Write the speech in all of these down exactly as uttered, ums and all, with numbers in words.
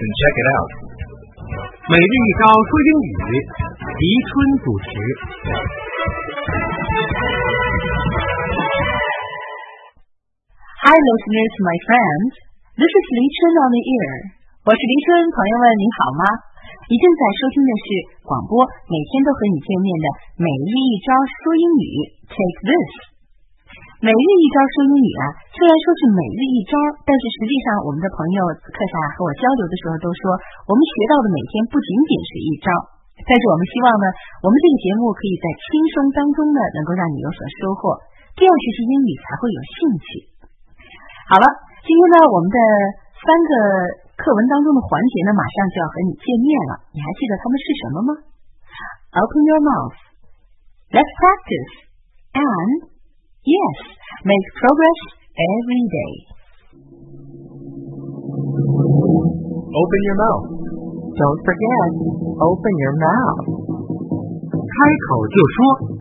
and check it out. 每日一招说英语，黎春主持。 Hi listeners, my friends. This is Li Chun on the air. 我是黎春，朋友们您好吗？你正在收听的是广播，每天都和你见面的每日一招说英语 Take this。 每日一招说英语啊，虽然说是每日一招，但是实际上我们的朋友课下和我交流的时候都说，我们学到的每天不仅仅是一招，但是我们希望呢，我们这个节目可以在轻松当中呢，能够让你有所收获，这样学习英语才会有兴趣。好了，今天呢，我们的三个课文当中的环节呢，马上就要和你见面了。你还记得它们是什么吗？ Open your mouth. Let's practice. And yes, make progress every day. Open your mouth. Don't forget, open your mouth. 开口就说。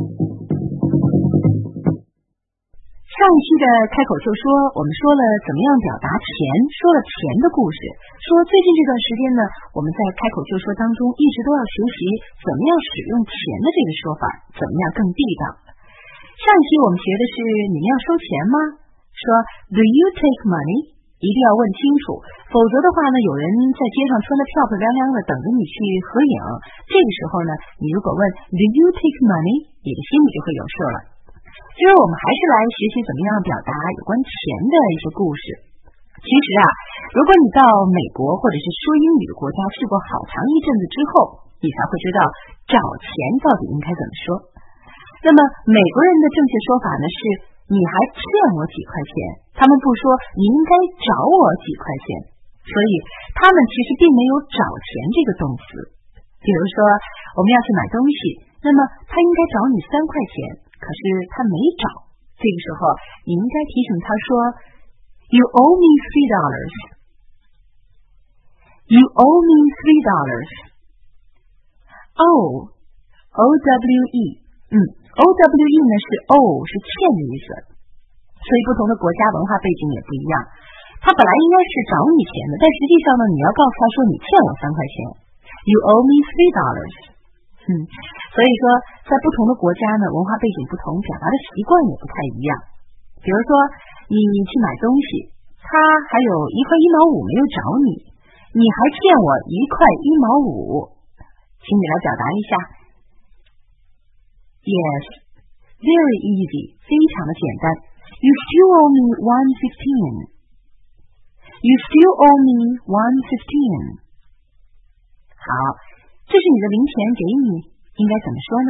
上一期的开口就说，我们说了怎么样表达钱，说了钱的故事，说最近这段时间呢，我们在开口就说当中一直都要学习怎么样使用钱的这个说法，怎么样更地道。上一期我们学的是你们要收钱吗？说 Do you take money？ 一定要问清楚，否则的话呢，有人在街上穿得漂漂亮亮的等着你去合影，这个时候呢，你如果问 Do you take money？ 你的心里就会有数了。今儿我们还是来学习怎么样表达有关钱的一些故事。其实啊，如果你到美国或者是说英语的国家去过好长一阵子之后，你才会知道找钱到底应该怎么说。那么美国人的正确说法呢是你还欠我几块钱，他们不说你应该找我几块钱，所以他们其实并没有找钱这个动词。比如说我们要去买东西，那么他应该找你三块钱，可是他没找，这个时候你应该提醒他说 You owe me three dollars. You owe me three dollars. O O W E 嗯O W E 呢是 O 是欠的意思，所以不同的国家文化背景也不一样。他本来应该是找你钱的，但实际上呢，你要告诉他说你欠我三块钱 You owe me three dollars。 嗯，所以说在不同的国家呢，文化背景不同，表达的习惯也不太一样。比如说你去买东西，他还有一块一毛五没有找你，你还欠我一块一毛五，请你来表达一下。Yes, very easy, 非常的简单。You still owe me one fifteen. You still owe me one fifteen. 好，这是你的零钱给你，应该怎么说呢？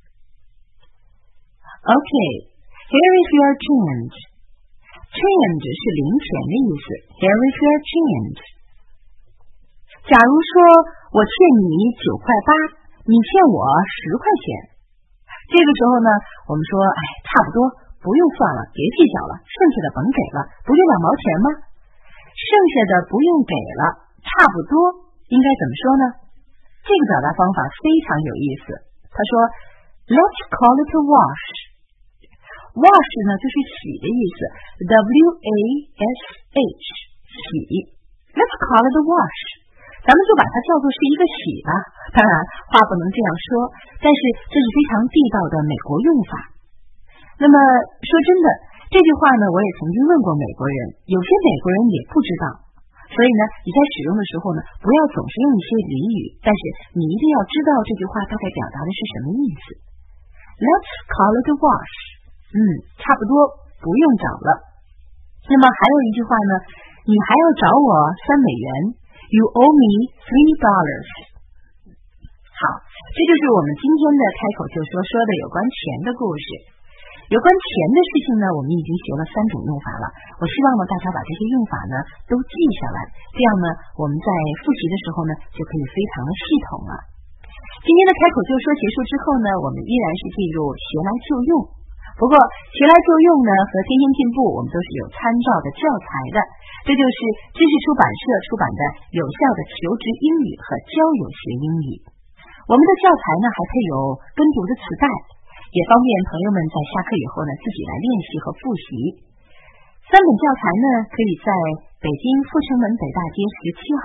Okay, here is your change. Change 是零钱的意思。Here is your change. 假如说我欠你九块八，你欠我十块钱。这个时候呢，我们说，哎，差不多，不用算了，别计较了，剩下的甭给了，不就两毛钱吗？剩下的不用给了，差不多，应该怎么说呢？这个表达方法非常有意思。他说 Let's call it a wash. Wash 呢就是洗的意思， W A S H 洗。 Let's call it a wash. 咱们就把它叫做是一个洗吧，当然话不能这样说，但是这是非常地道的美国用法。那么说真的，这句话呢我也曾经问过美国人，有些美国人也不知道，所以呢你在使用的时候呢，不要总是用一些俚语，但是你一定要知道这句话大概表达的是什么意思。 Let's call it a wash. 嗯，差不多不用找了。那么还有一句话呢，你还要找我三美元You owe me three dollars. 好，这就是我们今天的开口就说说的有关钱的故事。有关钱的事情呢，我们已经学了三种用法了。我希望呢，大家把这些用法呢都记下来，这样呢，我们在复习的时候呢，就可以非常的系统了。今天的开口就说结束之后呢，我们依然是进入学来就用。不过学来就用呢和天天进步我们都是有参照的教材的，这就是知识出版社出版的有效的求职英语和交友学英语。我们的教材呢还配有跟读的磁带，也方便朋友们在下课以后呢自己来练习和复习。三本教材呢可以在北京阜成门北大街十七号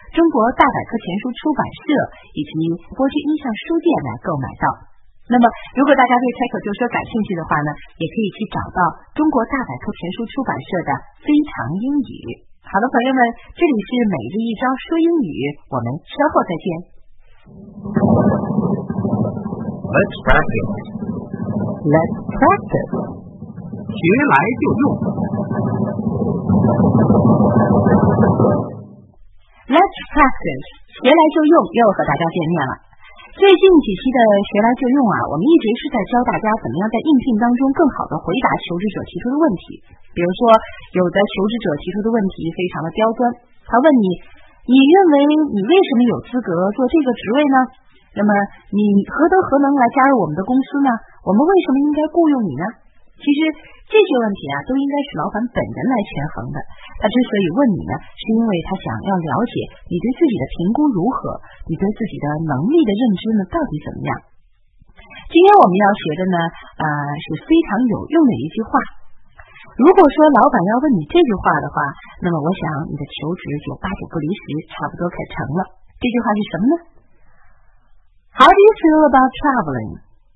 中国大百科全书出版社以及国际音像书店来购买到。那么如果大家对开口就说感兴趣的话呢，也可以去找到中国大百科全书出版社的非常英语。好的，朋友们，这里是每日一招说英语，我们稍后再见。 Let's practice. Let's practice. 学来就用。 Let's practice. 学来就用，又和大家见面了。最近几期的学来就用啊，我们一直是在教大家怎么样在应聘当中更好的回答求职者提出的问题。比如说，有的求职者提出的问题非常的刁钻，他问你，你认为你为什么有资格做这个职位呢？那么你何德何能来加入我们的公司呢？我们为什么应该雇佣你呢？其实这些问题啊，都应该是老板本人来权衡的。他之所以问你呢，是因为他想要了解你对自己的评估如何，你对自己的能力的认知呢到底怎么样。今天我们要学的呢，呃，是非常有用的一句话。如果说老板要问你这句话的话，那么我想你的求职就八九不离十，差不多可成了。这句话是什么呢？ How do you feel about traveling?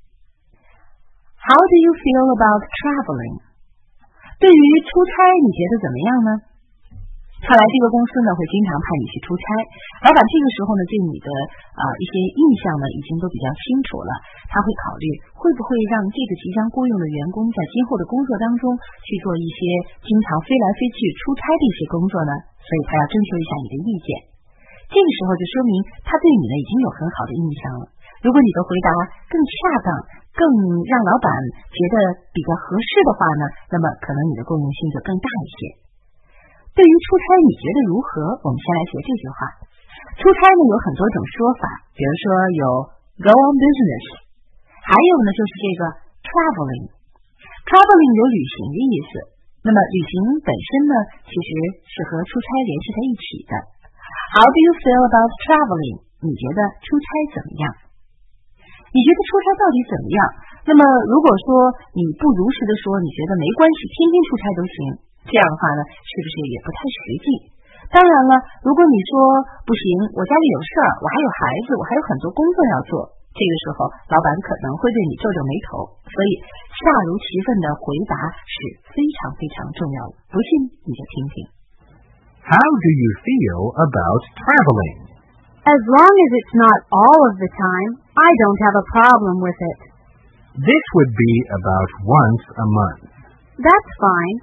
How do you feel about traveling? 对于出差你觉得怎么样呢？看来这个公司呢会经常派你去出差，老板这个时候呢对你的啊、呃、一些印象呢已经都比较清楚了，他会考虑会不会让这个即将雇佣的员工在今后的工作当中去做一些经常飞来飞去出差的一些工作呢，所以他要征求一下你的意见。这个时候就说明他对你呢已经有很好的印象了。如果你的回答更恰当，更让老板觉得比较合适的话呢，那么可能你的共用性就更大一些。对于出差你觉得如何？我们先来学这句话。出差呢有很多种说法，比如说有 go on business， 还有呢就是这个 traveling。 traveling 有旅行的意思，那么旅行本身呢其实是和出差联系在一起的。How do you feel about traveling? 你觉得出差怎么样？你觉得出差到底怎么样？那么如果说你不如实的说，你觉得没关系，天天出差都行，这样的话呢，是不是也不太实际？当然了，如果你说不行，我家里有事儿，我还有孩子，我还有很多工作要做，这个时候老板可能会对你皱皱眉头。所以恰如其分的回答是非常非常重要的，不信你就听听。 How do you feel about traveling? As long as it's not all of the time, I don't have a problem with it. This would be about once a month. That's fine.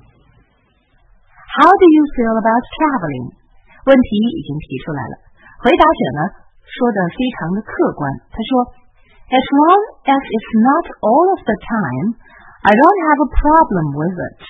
How do you feel about traveling? 问题已经提出来了，回答者呢说的非常的客观，他说 As long as it's not all of the time, I don't have a problem with it.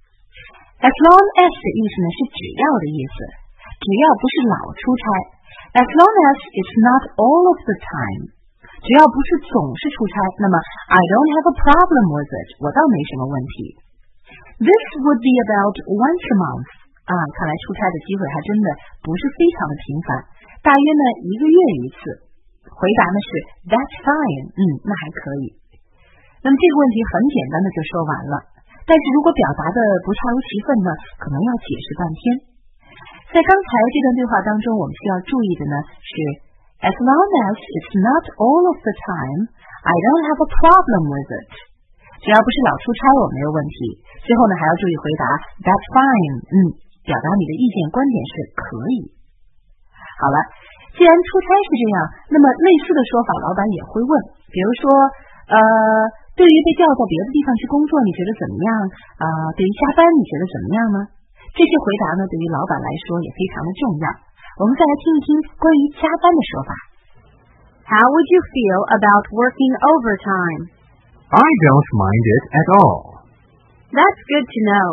As long as 的意思呢是只要的意思，只要不是老出差。As long as it's not all of the time， 只要不是总是出差，那么 I don't have a problem with it， 我倒没什么问题。This would be about once a month， 啊，看来出差的机会还真的不是非常的频繁，大约呢一个月一次。回答呢是 That's fine， 嗯，那还可以。那么这个问题很简单的就说完了，但是如果表达的不恰如其分呢，可能要解释半天。在刚才这段对话当中，我们需要注意的呢是 As long as it's not all of the time, I don't have a problem with it. 只要不是老出差，我没有问题。最后呢，还要注意回答 That's fine， 嗯，表达你的意见观点是可以。好了，既然出差是这样，那么类似的说法，老板也会问，比如说，呃，对于被调到别的地方去工作，你觉得怎么样？啊、呃，对于加班，你觉得怎么样呢？这些回答呢，对于老板来说也非常的重要。我们再来听一听关于加班的说法。 How would you feel about working overtime? I don't mind it at all. That's good to know.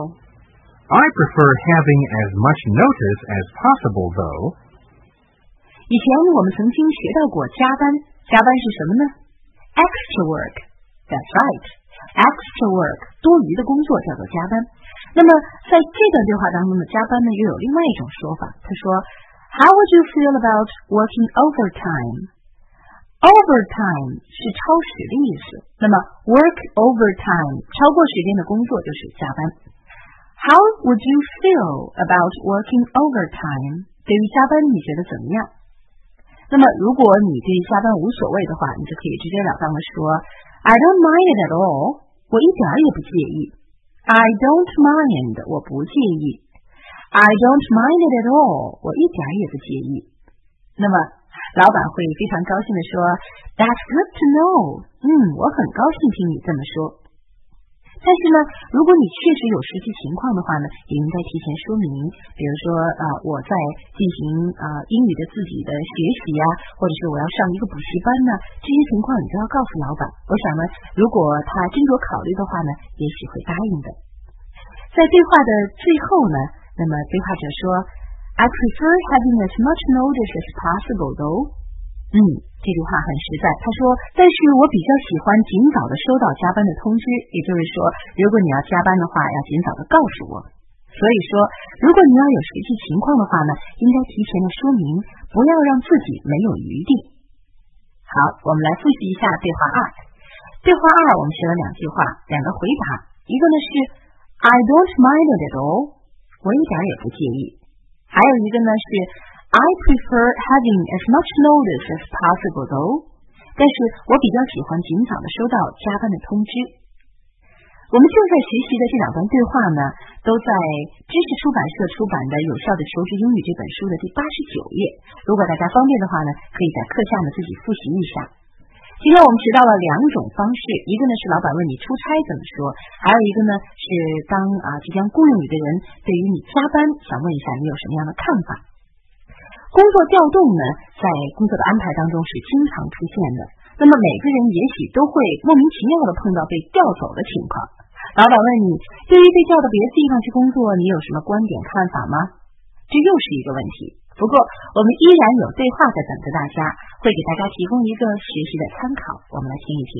I prefer having as much notice as possible, though. 以前我们曾经学到过加班，加班是什么呢？ Extra work. That's right. Extra work， 多余的工作叫做加班。那么在这段对话当中的加班呢，又有另外一种说法。他说 How would you feel about working overtime? Overtime 是超时的意思，那么 work overtime 超过时间的工作就是加班。How would you feel about working overtime? 对对于加班你觉得怎么样？那么如果你对加班无所谓的话，你就可以直截了当的说 I don't mind it at all， 我一点也不介意。 I don't mind， 我不介意。 I don't mind it at all， 我一点也不介意。那么老板会非常高兴的说 That's good to know， 嗯，我很高兴听你这么说。但是呢，如果你确实有实际情况的话呢，也应该提前说明，比如说啊、呃，我在进行啊、呃、英语的自己的学习呀、啊，或者是我要上一个补习班呢，这些情况你都要告诉老板。我想呢，如果他斟酌考虑的话呢，也许会答应的。在对话的最后呢，那么对话者说 I prefer having as much notice as possible though。 嗯，这句话很实在。他说，但是我比较喜欢尽早的收到加班的通知，也就是说，如果你要加班的话，要尽早的告诉我。所以说，如果你要有实际情况的话呢，应该提前的说明，不要让自己没有余地。好，我们来复习一下对话二。对话二我们学了两句话，两个回答，一个呢是 I don't mind it at all， 我一点也不介意。还有一个呢是I prefer having as much notice as possible though， 但是我比较喜欢尽早的收到加班的通知。我们正在学习的这两段对话呢，都在知识出版社出版的《有效的求职英语》这本书的第八十九页。如果大家方便的话呢，可以在课下呢自己复习一下。今天我们学到了两种方式，一个呢是老板问你出差怎么说，还有一个呢是当啊即将雇佣你的人对于你加班想问一下你有什么样的看法。工作调动呢，在工作的安排当中是经常出现的。那么每个人也许都会莫名其妙的碰到被调走的情况。老板问你，对于被调到别的地方去工作，你有什么观点看法吗？这又是一个问题。不过我们依然有对话在等着大家，会给大家提供一个学习的参考。我们来听一听。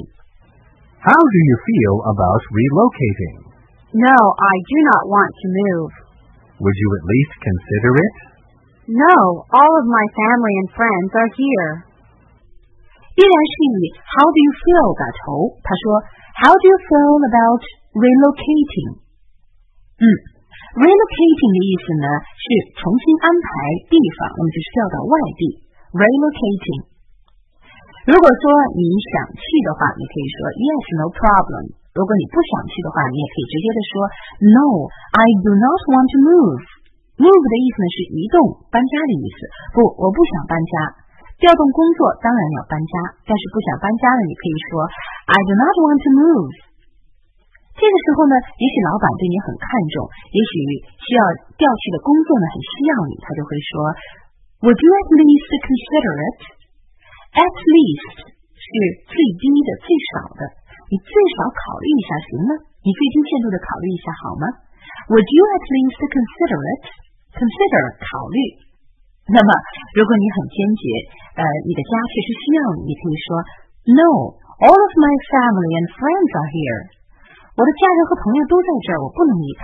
How do you feel about relocating? No, I do not want to move. Would you at least consider it? No, all of my family and friends are here. 依然是以 How do you feel 打头。他说 How do you feel about relocating? 嗯 Relocating 的意思呢是重新安排地方，那么就是调到外地 Relocating。 如果说你想去的话，你可以说 Yes, no problem。 如果你不想去的话，你也可以直接的说 No, I do not want to move。 Move 的意思呢是移动搬家的意思。不，我不想搬家。调动工作当然要搬家，但是不想搬家呢，你可以说 I do not want to move。 这个时候呢，也许老板对你很看重，也许需要调去的工作呢很需要你，他就会说 Would you at least consider it? At least 是最低的最少的，你最少考虑一下行吗？你最低限度的考虑一下好吗？ Would you at least consider it? Consider 考虑。那么如果你很坚决，呃，你的家确实需要你，你可以说 No, all of my family and friends are here。 我的家人和朋友都在这儿，我不能离开。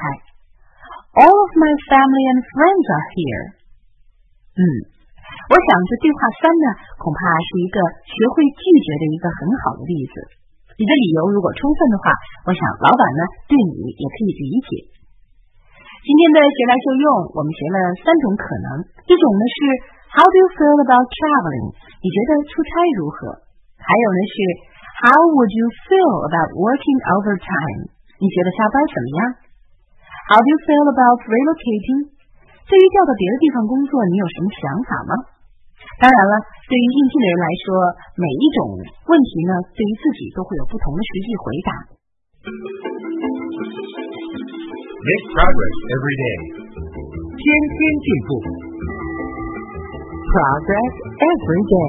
All of my family and friends are here。 嗯，我想这对话三呢，恐怕是一个学会拒绝的一个很好的例子。你的理由如果充分的话，我想老板呢对你也可以理解。今天的学来就用，我们学了三种可能。一种呢是 How do you feel about traveling？ 你觉得出差如何？还有呢是 How would you feel about working overtime？ 你觉得加班怎么样？ How do you feel about relocating？ 对于调到别的地方工作，你有什么想法吗？当然了，对于应聘的人来说，每一种问题呢，对于自己都会有不同的实际回答。 Make progress every day. 天天进步。 Progress every day.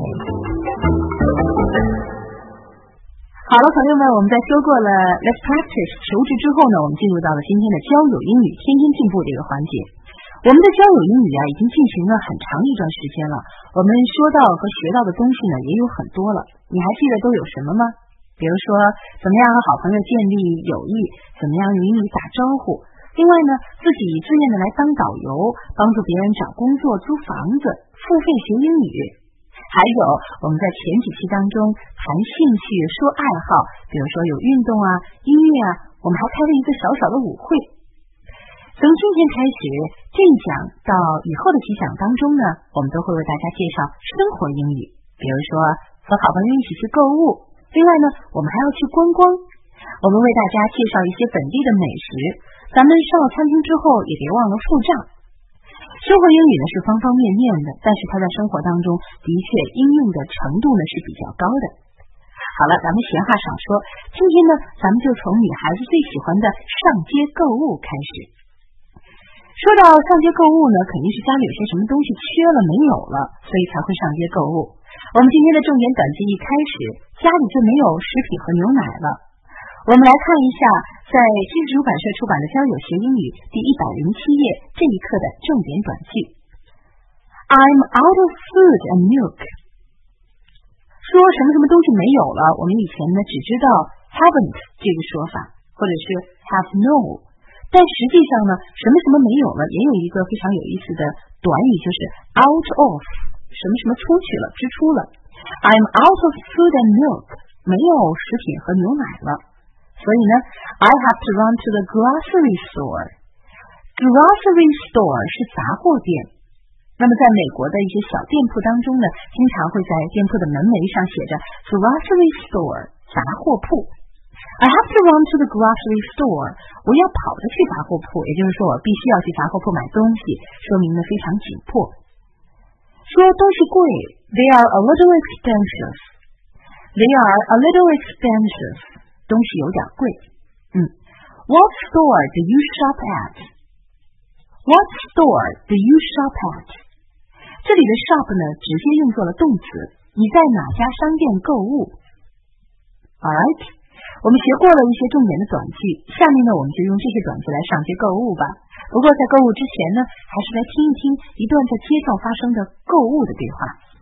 好了，朋友们，我们在说过了 Let's practice 求职之后呢，我们进入到了今天的交友英语天天进步这个环节。我们的交友英语啊，已经进行了很长一段时间了。我们说到和学到的东西呢，也有很多了。你还记得都有什么吗？比如说，怎么样和好朋友建立友谊，怎么样用英语打招呼。另外呢，自己自愿的来当导游，帮助别人找工作、租房子，付费学英语。还有我们在前几期当中谈兴趣、说爱好，比如说有运动啊、音乐啊，我们还开了一个小小的舞会。 从今天开始，这一讲到以后的几讲当中呢，我们都会为大家介绍生活英语，比如说和好朋友一起去购物。另外呢，我们还要去观光，我们为大家介绍一些本地的美食。咱们上了餐厅之后，也别忘了付账。生活英语呢是方方面面的，但是它在生活当中的确应用的程度呢是比较高的。好了，咱们闲话少说，今天呢，咱们就从女孩子最喜欢的上街购物开始。说到上街购物呢，肯定是家里有些什么东西缺了没有了，所以才会上街购物。我们今天的重点短句一开始，家里就没有食品和牛奶了。我们来看一下在新出版社出版的《交友学英语》第一百零七页这一课的重点短句。I'm out of food and milk。 说什么什么东西没有了，我们以前呢只知道 haven't 这个说法，或者是 have no， 但实际上呢什么什么没有了也有一个非常有意思的短语，就是 out of， 什么什么出去了，支出了。I'm out of food and milk， 没有食品和牛奶了。所以呢 I have to run to the grocery store。 Grocery store 是杂货店。那么在美国的一些小店铺当中呢，经常会在店铺的门楣上写着 grocery store， 杂货铺。I have to run to the grocery store， 我要跑着去杂货铺，也就是说我必须要去杂货铺买东西，说明呢非常紧迫。说东西贵 They are a little expensive。 They are a little expensive， 东西有点贵。嗯 What store do you shop at？ What store do you shop at？ 这里的 shop 呢直接用作了动词，你在哪家商店购物。 Alright， 我们学过了一些重点的短句，下面呢我们就用这些短句来上街购物吧。不过在购物之前呢，还是来听一听一段在街上发生的购物的对话。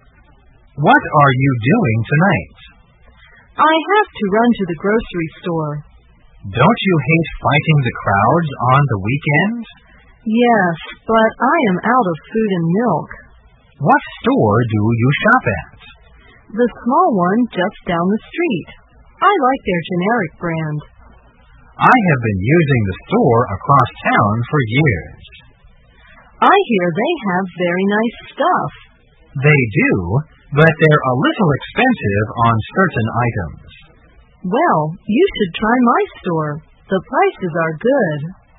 What are you doing tonight? I have to run to the grocery store. Don't you hate fighting the crowds on the weekends? Yes, but I am out of food and milk. What store do you shop at? The small one just down the street. I like their generic brand. I have been using the store across town for years. I hear they have very nice stuff. They do, but they're a little expensive on certain items. Well, you should try my store. The prices are good.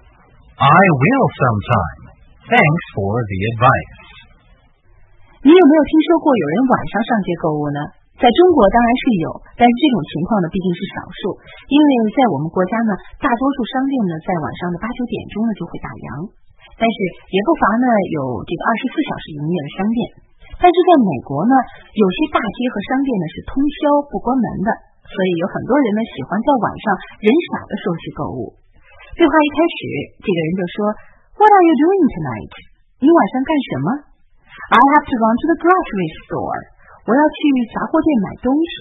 I will sometime. Thanks for the advice. 你有没有听说过有人晚上上街购物呢？在中国当然是有，但是这种情况呢毕竟是少数，因为在我们国家呢，大多数商店呢在晚上的八九点钟呢就会打烊，但是也不乏呢有这个二十四小时营业的商店。但是在美国呢，有些大街和商店呢是通宵不关门的，所以有很多人呢喜欢在晚上人少的时候去购物。对话一开始，这个人就说 What are you doing tonight？ 你晚上干什么？ I have to run to the grocery store。 我要去杂货店买东西。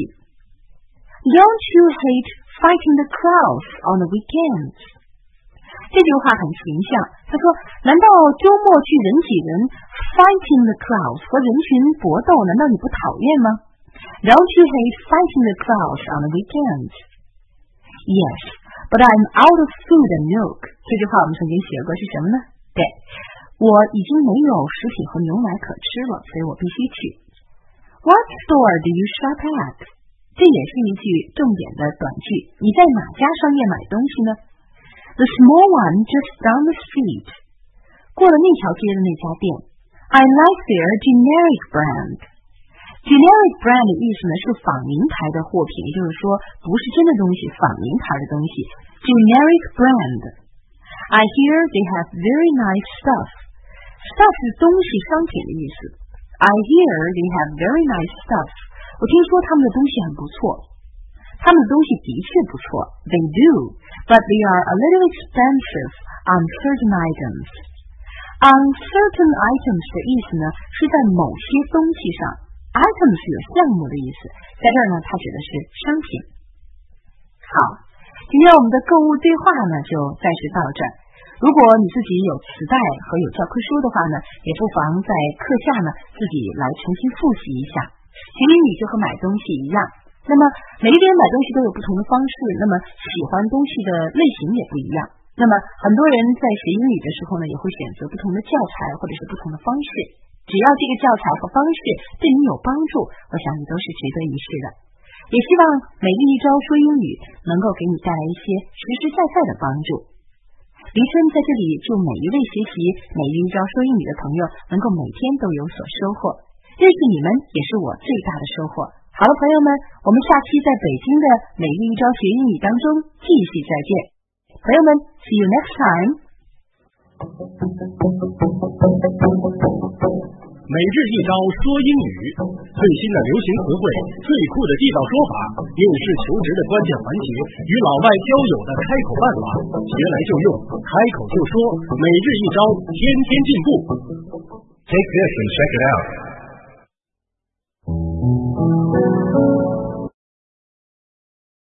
Don't you hate fighting the crowds on the weekends？ 这句话很形象，他说难道周末去人挤人 fighting the crowds 和人群搏斗难道你不讨厌吗？ Don't you hate fighting the crowds on the weekends？ Yes, but I'm out of food and milk。 这句话我们曾经学过是什么呢？对，我已经没有食品和牛奶可吃了，所以我必须去。 What store do you shop at？ 这也是一句重点的短句，你在哪家商业买东西呢？ The small one just down the street。 过了那条街的那家店。 I like their generic brand。 Generic brand 的意思呢是仿名牌的货品，也就是说不是真的东西，仿名牌的东西。 Generic brand。 I hear they have very nice stuff。 Stuff 是东西商品的意思。 I hear they have very nice stuff。 我听说他们的东西很不错。他们的东西的确不错。 They do, but they are a little expensive on certain items。 On certain items 的意思呢是在某些东西上。 Items 有项目的意思，在这儿呢它指的是商品。好，今天我们的购物对话呢就暂时到这儿。如果你自己有磁带和有教科书的话呢，也不妨在课下呢自己来重新复习一下。学英语就和买东西一样，那么每个人买东西都有不同的方式，那么喜欢东西的类型也不一样。 那么很多人在学英语的时候呢，也会选择不同的教材或者是不同的方式。只要这个教材和方式对你有帮助，我想你都是值得一试的。也希望每日一招说英语能够给你带来一些实实在在的帮助。黎春在这里祝每一位学习每日一招说英语的朋友能够每天都有所收获，认识你们也是我最大的收获。好了，朋友们，我们下期在北京的每日一招学英语当中继续再见。朋友们 ，see you next time。 每日一招说英语，最新的流行词汇，最酷的地道说法，应试求职的关键环节，与老外交友的开口办法，学来就用，开口就说，每日一招，天天进步。 Take this and check it out.